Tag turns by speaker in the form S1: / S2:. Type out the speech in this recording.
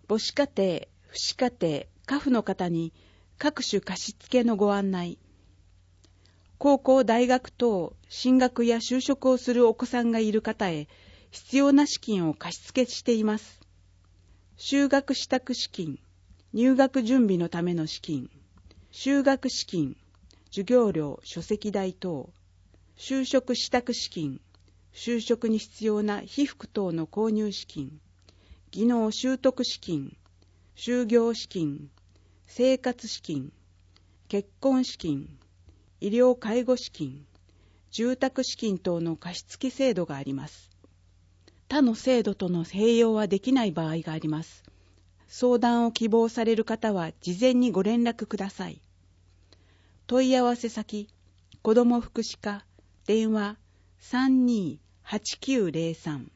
S1: 母子家庭、父子家庭、家父の方に各種貸付のご案内。高校、大学等、進学や就職をするお子さんがいる方へ必要な資金を貸付しています。就学支度資金、入学準備のための資金、就学資金、授業料、書籍代等、就職支度資金、就職に必要な被服等の購入資金、技能習得資金、就業資金、生活資金、結婚資金、医療介護資金、住宅資金等の貸付制度があります。他の制度との併用はできない場合があります。相談を希望される方は事前にご連絡ください。問い合わせ先、子ども福祉課、電話 32-8903